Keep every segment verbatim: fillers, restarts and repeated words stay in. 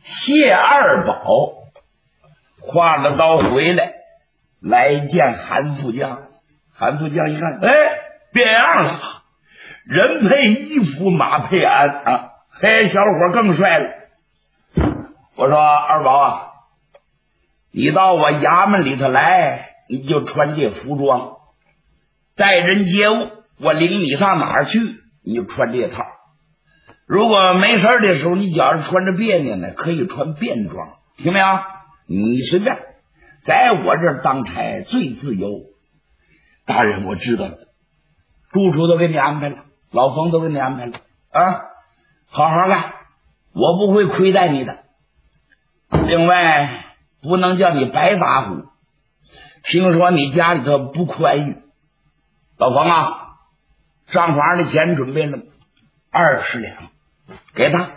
谢二宝挎着刀回来，来见韩副将。韩副将一看，哎，变样了，人配衣服，马配鞍啊！嘿，小伙更帅了。我说二宝啊，你到我衙门里头来，你就穿这服装，待人接物，我领你上哪儿去，你就穿这套。如果没事的时候，你觉着穿着别扭呢，可以穿便装，听没有？你随便，在我这儿当差最自由。大人，我知道了，住处都给你安排了，老冯都给你安排了啊，好好干，我不会亏待你的。另外，不能叫你白打虎，听说你家里头不宽裕，老冯啊，上房的钱准备了二十两，给他。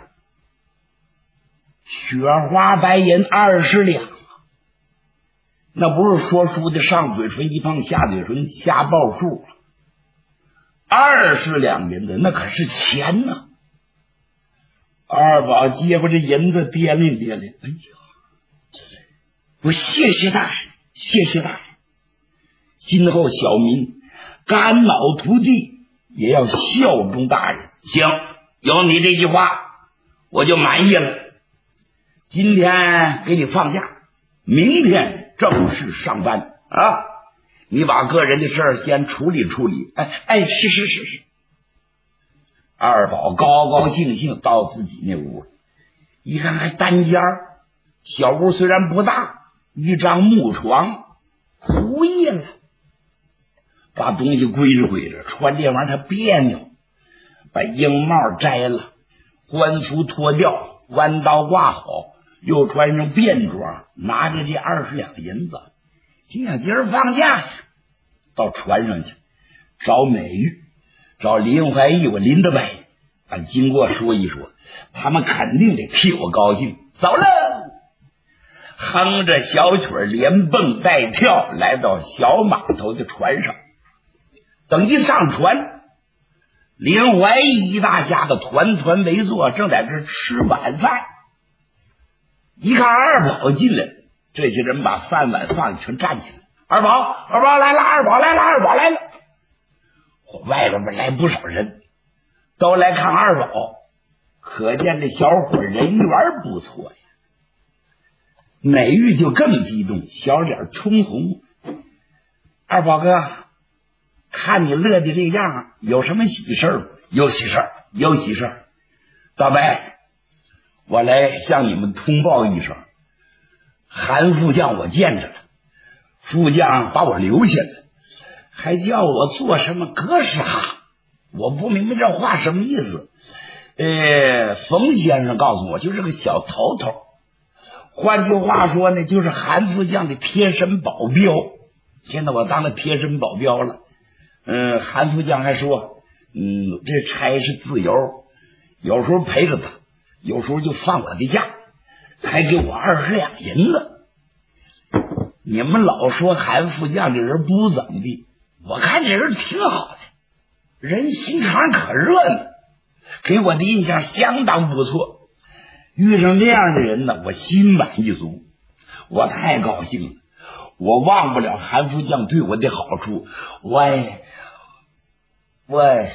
雪花白银二十两，那不是说书的上嘴唇一碰下嘴唇瞎报数，二十两银子那可是钱呢。二宝接过这银子掂量掂量，哎呀，我谢谢大人，谢谢大人，今后小民肝脑涂地也要效忠大人。行，有你这句话我就满意了。今天给你放假，明天正式上班啊！你把个人的事儿先处理处理。哎哎，是是是是。二宝高高兴兴到自己那屋，一看还单间儿，小屋虽然不大，一张木床，胡夜了。把东西归置归置，穿这玩意儿他别扭，把鹰帽摘了，官服脱掉，弯刀挂好，又穿上便装，拿着这二十两银子，今天今儿放假去，到船上去找美玉，找林怀义，我林德伟，俺经过说一说，他们肯定得替我高兴。走了，哼着小曲儿，连蹦带跳来到小码头的船上。等一上船，林怀义一大家子团团围坐，正在这吃晚饭。一看二宝进来，这些人把饭碗放全站起来。二宝，二宝来了，二宝来了，二宝来了。外边来不少人，都来看二宝，可见这小伙人缘不错呀。美玉就更激动，小脸冲红。二宝哥，看你乐的这样，有什么喜事吗？有喜事，有喜事。大白，我来向你们通报一声，韩副将我见着了，副将把我留下来，还叫我做什么格杀，我不明白这话什么意思。呃，冯先生告诉我，就是个小头头，换句话说呢，就是韩副将的贴身保镖。现在我当了贴身保镖了。嗯，韩副将还说，嗯，这差是自由，有时候陪着他，有时候就放我的假，还给我二十两银子。你们老说韩副将这人不怎么地，我看这人挺好的，人心肠可热闹，给我的印象相当不错。遇上这样的人呢，我心满意足，我太高兴了，我忘不了韩副将对我的好处。喂喂，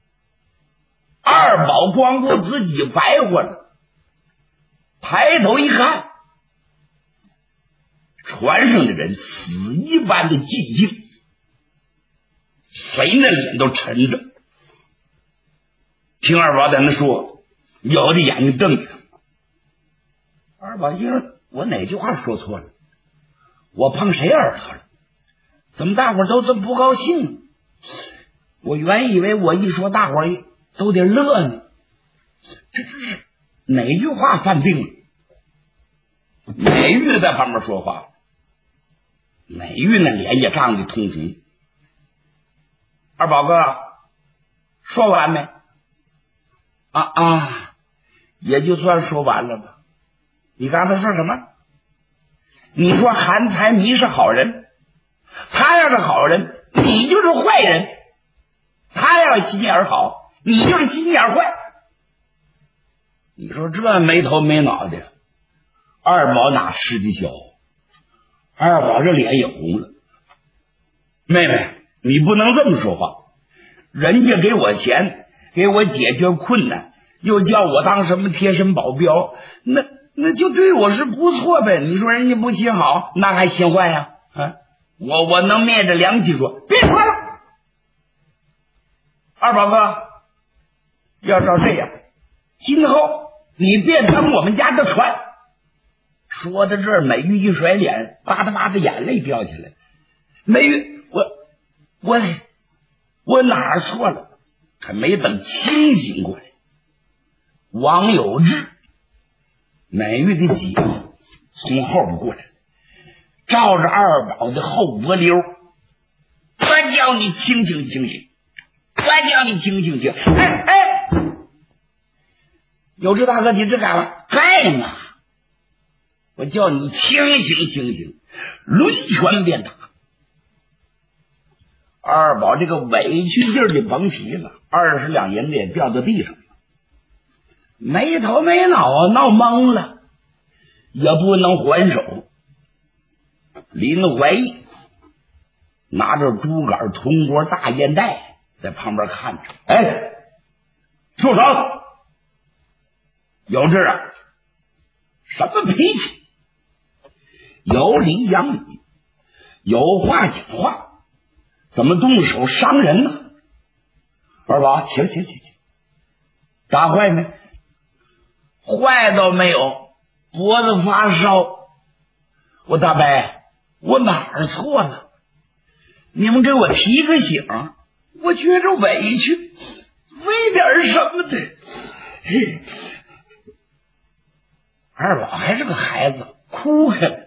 二宝光顾自己白活了，抬头一看，船上的人死一般的寂静，谁那脸都沉着。听二宝在那说，有的眼睛瞪着。二宝先生，我哪句话说错了？我碰谁耳朵了？怎么大伙都这么不高兴呢？我原以为我一说大伙都得乐呢，这这是哪句话犯病了？美玉在旁边说话，美玉那脸也涨得通红。二宝哥，说完没？啊啊，也就算说完了吧。你刚才说什么？你说韩财迷是好人，他要是好人，你就是坏人；他要心眼好，你就是心眼坏。你说这没头没脑的， 二宝哪吃得消？二宝这脸也红了。妹妹，你不能这么说话，人家给我钱，给我解决困难，又叫我当什么贴身保镖，那那就对我是不错呗。你说人家不心好，那还心坏呀？啊，我我能灭着良心说，别说了。二宝哥，要照这样，今后你别登我们家的船。说到这儿，美玉一甩脸，吧嗒吧嗒眼泪掉下来。美玉，我我我哪儿错了？还没等清醒过来，王有志，美玉的姐夫从后边过来，照着二宝的后脖溜，我叫你清醒清醒，我叫你清醒清醒。哎哎，有志大哥，你这干嘛？干嘛？我叫你清醒清醒，抡拳便打。二宝这个委屈劲儿就甭提了，二十两银子也掉到地上了，没头没脑啊，闹懵了，也不能还手。林怀义拿着竹竿铜锅大烟袋在旁边看着，哎，住手！有志啊，什么脾气？有理讲理，有话讲话，怎么动手伤人呢？二宝，行行行行，打坏没？坏倒没有，脖子发烧。我大伯，我哪儿错了？你们给我提个醒，我觉着委屈，为点什么的。二宝还是个孩子，哭开了。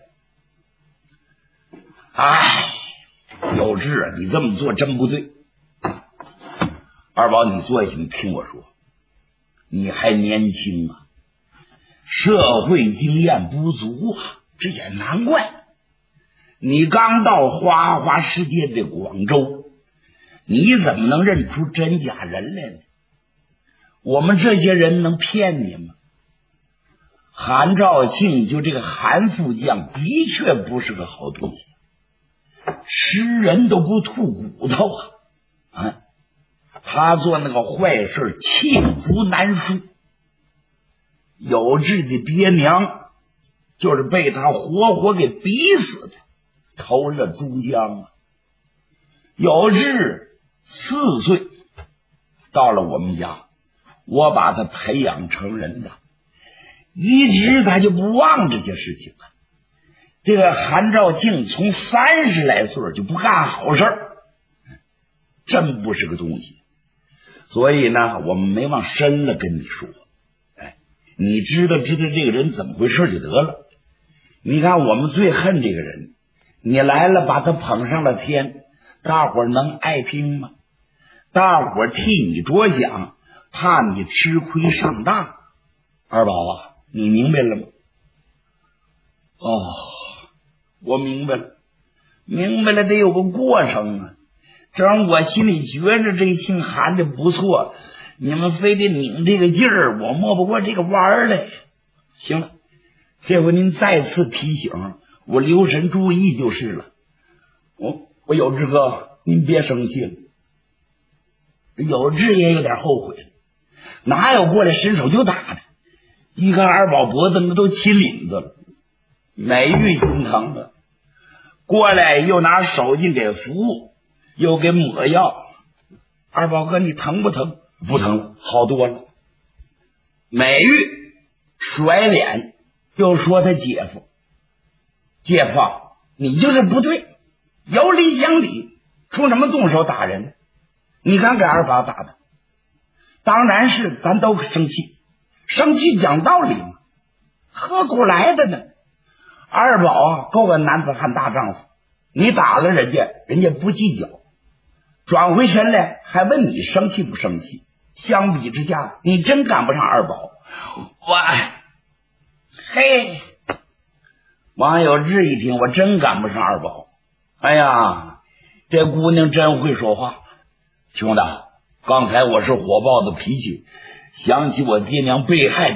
哎，有志啊，你这么做真不对。二宝，你坐下，你听我说，你还年轻啊，社会经验不足啊，这也难怪。你刚到花花世界的广州，你怎么能认出真假人来呢？我们这些人能骗你吗？韩兆庆就这个韩副将的确不是个好东西，吃人都不吐骨头啊！啊，他做那个坏事罄竹难书。有志的爹娘就是被他活活给逼死的，投了珠江啊！有志四岁到了我们家，我把他培养成人的，一直他就不忘这些事情了。这个韩兆庆从三十来岁就不干好事，真不是个东西。所以呢，我们没往深了跟你说，哎，你知道知道这个人怎么回事就得了。你看我们最恨这个人，你来了把他捧上了天，大伙儿能爱听吗？大伙儿替你着想，怕你吃亏上当。二宝啊，你明白了吗？哦，我明白了，明白了，得有个过程啊。正我心里觉着这姓韩的不错，你们非得拧这个劲儿，我摸不过这个弯儿来。行了，这回您再次提醒，我留神注意就是了。我我有志哥，您别生气了。有志也有点后悔了，哪有过来伸手就打的？一看二宝脖子那都起领子了，美玉心疼了，过来又拿手巾给服务，又给抹药。二宝哥，你疼不疼？不疼了，好多了。美玉甩脸又说他姐夫，姐夫你就是不对，有理讲理，出什么动手打人？你敢给二宝打的？当然是咱都生气，生气讲道理嘛，何苦来的呢？二宝啊，够个男子汉大丈夫，你打了人家，人家不计较，转回身来还问你生气不生气。相比之下，你真赶不上二宝。我嘿，王有志一听，我真赶不上二宝。哎呀，这姑娘真会说话。兄弟，刚才我是火爆的脾气，想起我爹娘被害的事儿，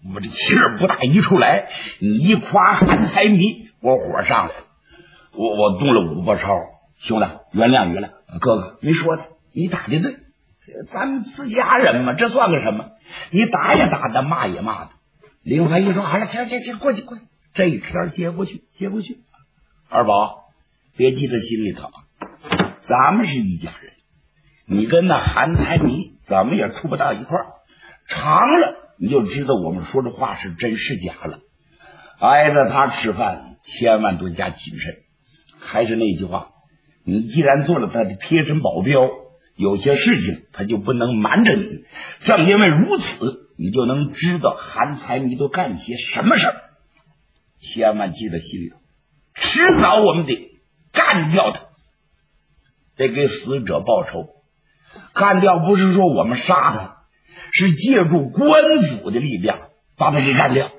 我这气儿不大一出来，你一夸韩财迷，我火上来了，我我动了五波超。兄弟，原谅原谅，哥哥没说他，你打的对，咱们自家人嘛，这算个什么？你打也打的，骂也骂的。林怀一说好了，行行行，过去过去，这一片接过去接过去。二宝，别记在心里头，咱们是一家人，你跟那韩财迷怎么也处不到一块儿，长了你就知道我们说的话是真是假了。挨着他吃饭，千万多加谨慎。还是那句话，你既然做了他的贴身保镖，有些事情他就不能瞒着你。正因为如此，你就能知道韩财迷都干些什么事儿。千万记在心里头，迟早我们得干掉他，得给死者报仇。干掉不是说我们杀他，是借助官府的力量把他给干掉。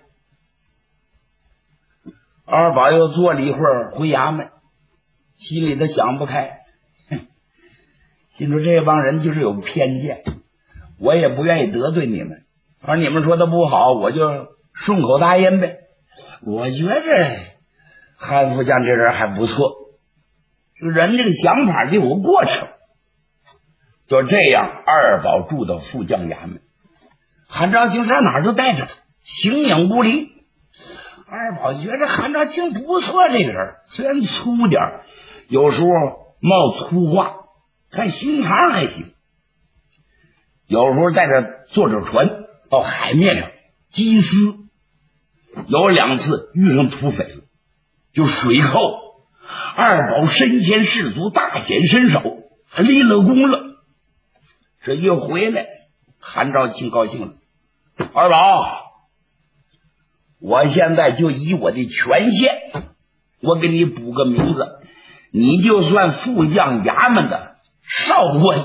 二宝又坐了一会儿回衙门，心里头想不开，心说这帮人就是有偏见，我也不愿意得罪你们，反正你们说的不好，我就顺口答应呗。我觉着韩副将这人还不错，人这个想法得有过程。就这样，二宝住到副将衙门，韩兆庆上哪儿都带着他，形影不离。二宝觉得韩兆庆不错，这个人虽然粗点，有时候冒粗话，看心肠还行。有时候带着坐着船到海面上缉私，有两次遇上土匪了，就水寇。二宝身先士卒，大显身手，还立了功了。这一回来，韩兆庆高兴了，二宝，我现在就以我的权限，我给你补个名字，你就算副将衙门的少官，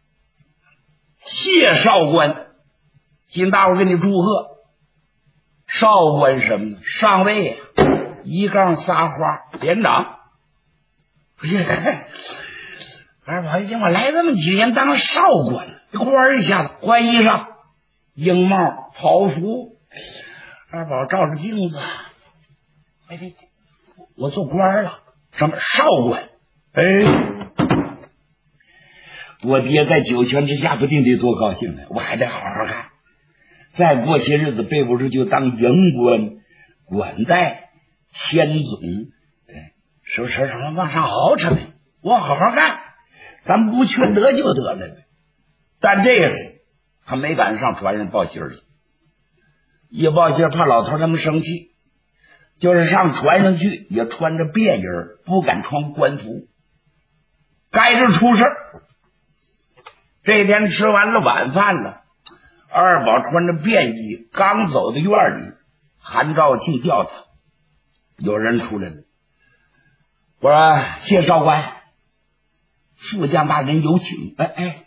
谢少官，请大伙给你祝贺。少官什么呢？上尉啊，一杠仨花连长。不是，二宝一听我来这么几年当少官，这官一下子换衣裳，鹰帽袍服。二宝照着镜子，哎，这我做官了，什么少官？哎，我爹在九泉之下不定得多高兴呢，我还得好好干。再过些日子背不住就当营官、管带、千总，是不是什么往上熬着呗？我好好干，咱不缺德就得了呗。但这次他没敢上船上报信去，一报信怕老头他们生气，就是上船上去也穿着便衣，不敢穿官服，该是出事。这天吃完了晚饭了，二宝穿着便衣刚走到院里，韩兆庆叫他，有人出来了。我说谢少官，副将大人有请。哎哎，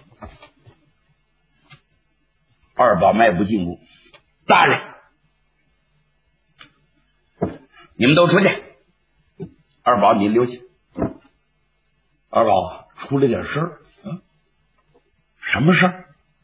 二宝迈步进屋，大人，你们都出去。二宝你留下。二宝出了点事儿。嗯，什么事儿？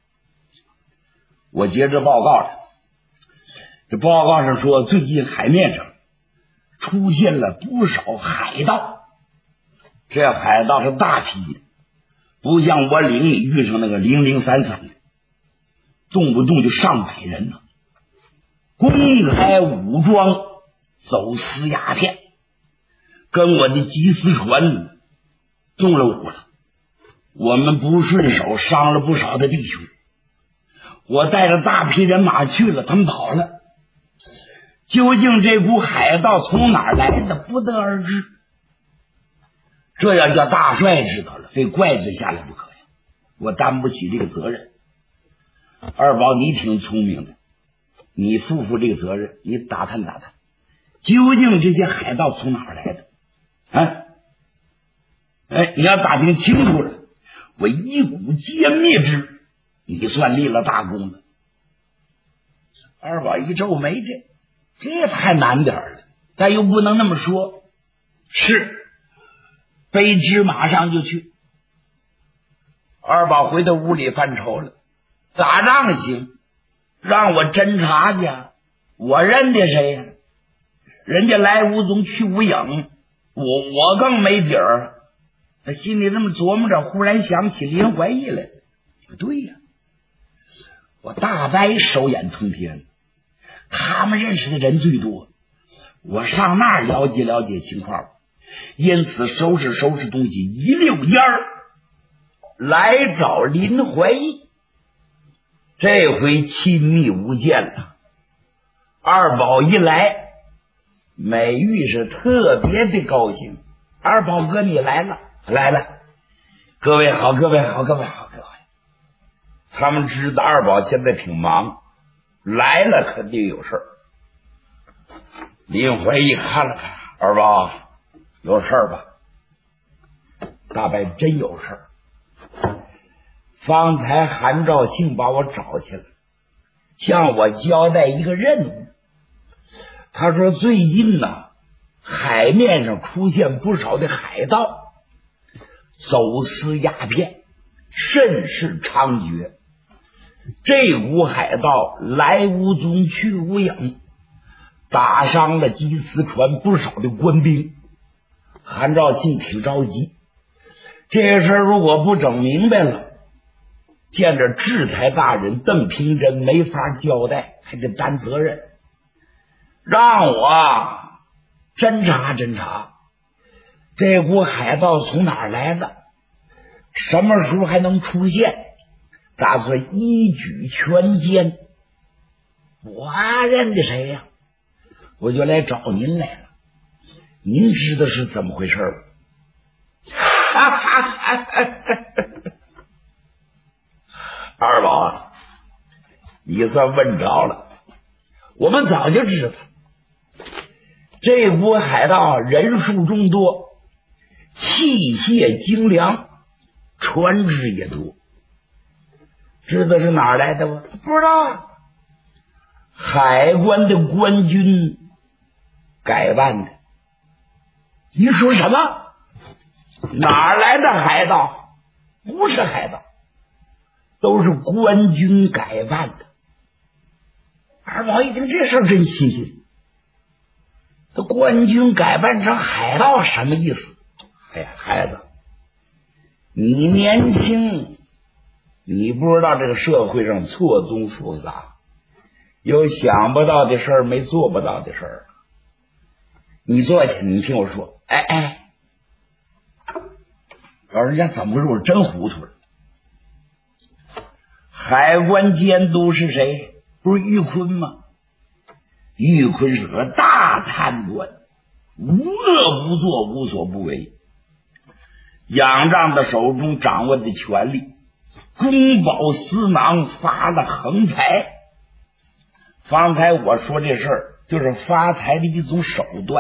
我接着报告了，这报告上说最近海面上出现了不少海盗，这海盗是大批的，不像我岭里遇上那个零零散散的，动不动就上百人呢，公开武装走私鸦片，跟我的缉私船动了武了，我们不顺手伤了不少的弟兄，我带着大批人马去了，他们跑了。究竟这股海盗从哪儿来的，不得而知。这要叫大帅知道了，非怪罪下来不可呀！我担不起这个责任。二宝，你挺聪明的，你负负这个责任，你打探打探，究竟这些海盗从哪儿来的？啊，哎，你要打听清楚了，我一鼓歼灭之，你算立了大功了。二宝一皱眉，这这也太难点了，但又不能那么说。是，背只马上就去。二宝回到屋里犯愁了，打仗行， 让我侦查去，我认得谁呀？人家来无踪去无影，我我更没底儿。他心里这么琢磨着，忽然想起林怀义来。对呀，我大白手眼通天，他们认识的人最多，我上那儿了解了解情况。因此收拾收拾东西，一溜烟儿来找林怀义。这回亲密无间了。二宝一来，美玉是特别的高兴。二宝哥你来了，来了，各位好，各位好，各位好，各位。他们知道二宝现在挺忙，来了肯定有事儿。林怀义看了看，二宝有事儿吧？大白真有事儿。方才韩兆庆把我找去了，向我交代一个任务。他说最近呢，海面上出现不少的海盗，走私鸦片，甚是猖獗。这股海盗来无踪去无影，打伤了缉私船不少的官兵。韩兆庆挺着急，这事儿如果不整明白了，见着制裁大人邓平真没法交代，还得担责任，让我侦查侦查这股海盗从哪儿来的，什么时候还能出现，打算一举全歼。我认得谁呀？我就来找您来了，您知道是怎么回事吗？二宝啊，你算问着了，我们早就知道这股海盗人数众多，器械精良，船只也多。知道是哪儿来的吗？不知道。海关的官军改办的。你说什么？哪儿来的海盗？不是海盗，都是官军改办的。二宝一听这事儿真新鲜，这官军改办成海盗什么意思？哎呀，孩子，你年轻，你不知道这个社会上错综复杂，有想不到的事儿，没做不到的事儿。你坐下，你听我说。哎哎，老人家怎么说？我真糊涂了。海关监督是谁？不是玉坤吗？玉坤是个大贪官，无恶不作，无所不为，仰仗着手中掌握的权力，中饱私囊，发了横财。方才我说这事儿就是发财的一种手段。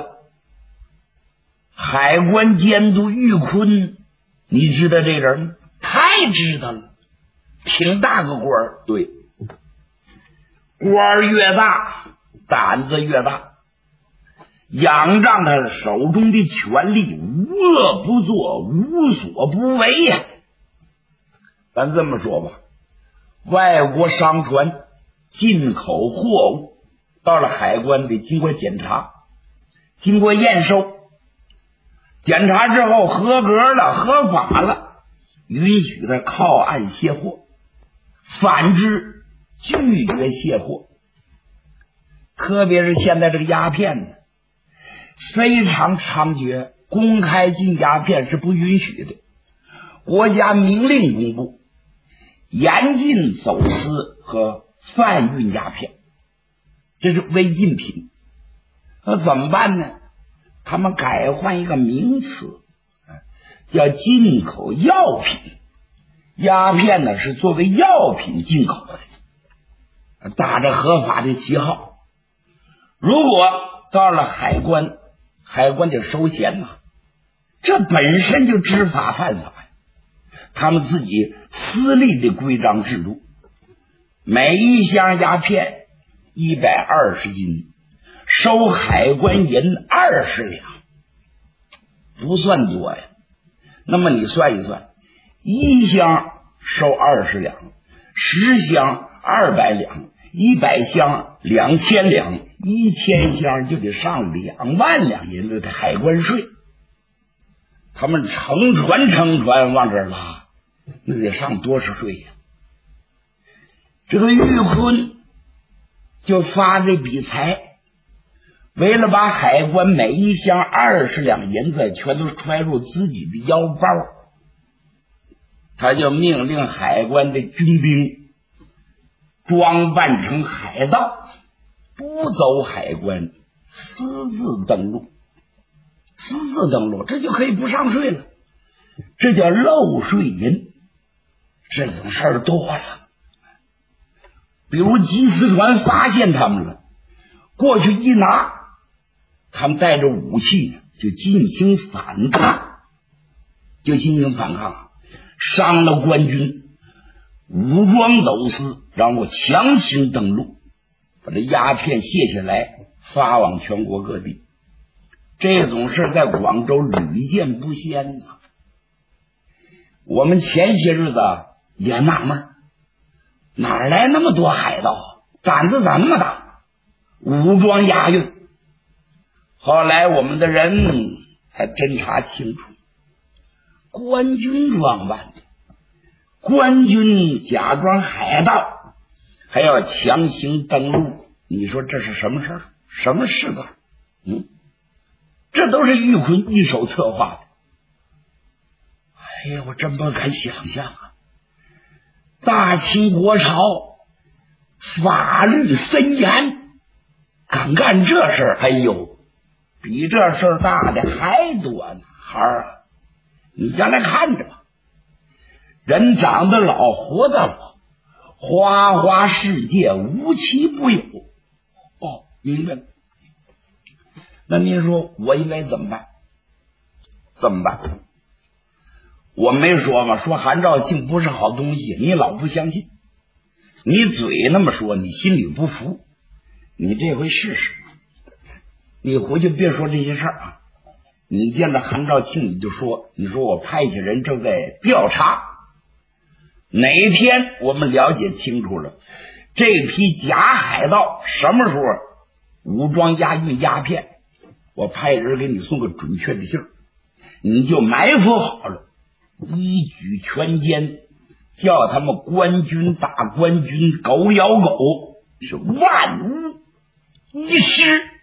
海关监督玉坤，你知道这人吗？太知道了，挺大个官儿。对，官儿越大，胆子越大，仰仗他手中的权力，无恶不作，无所不为呀。咱这么说吧，外国商船进口货物到了海关得经过检查，经过验收，检查之后合格了，合法了，允许他靠岸卸货，反之拒绝卸货。特别是现在这个鸦片呢，非常猖獗，公开进鸦片是不允许的。国家明令公布，严禁走私和贩运鸦片，这是违禁品。那怎么办呢？他们改换一个名词，叫进口药品。鸦片呢是作为药品进口的，打着合法的旗号。如果到了海关，海关得收钱呐，这本身就知法犯法。他们自己私立的规章制度，每一箱鸦片一百二十斤，收海关银二十两，不算多呀。那么你算一算，一箱收二十两，十箱二百两， 一百箱两千两，一千箱就得上两万两银子的海关税。他们乘船乘船往这儿拉，那得上多少税呀？这个玉坤就发这笔财，为了把海关每一箱二十两银子全都揣入自己的腰包，他就命令海关的军兵装扮成海盗，不走海关，私自登陆。私自登陆，这就可以不上税了，这叫漏税银。这种事儿多了，比如缉私团发现他们了，过去一拿，他们带着武器就进行反抗，就进行反抗，伤了官军，武装走私，然后强行登陆，把这鸦片卸下来，发往全国各地。这种事在广州屡见不鲜呐。我们前些日子也纳闷，哪来那么多海盗，胆子怎么那么大，武装押运。后来我们的人才侦查清楚，官军装扮的，官军假装海盗，还要强行登陆。你说这是什么事儿？什么事吧？嗯，这都是玉坤一手策划的。哎呀，我真不敢想象啊！大清国朝法律森严，敢干这事儿，哎呦，比这事儿大的还多呢。孩儿啊，你将来看着吧，人长得老，活得老，花花世界无奇不有。哦，明白了。那您说我应该怎么办？怎么办？我没说嘛，说韩兆庆不是好东西，你老不相信，你嘴那么说，你心里不服，你这回试试，你回去别说这些事儿啊。你见着韩兆庆你就说，你说我派遣人正在调查，哪天我们了解清楚了这批假海盗什么时候武装押运鸦片，我派人给你送个准确的信儿，你就埋伏好了，一举全歼，叫他们官军打官军，狗咬狗，是万无一失。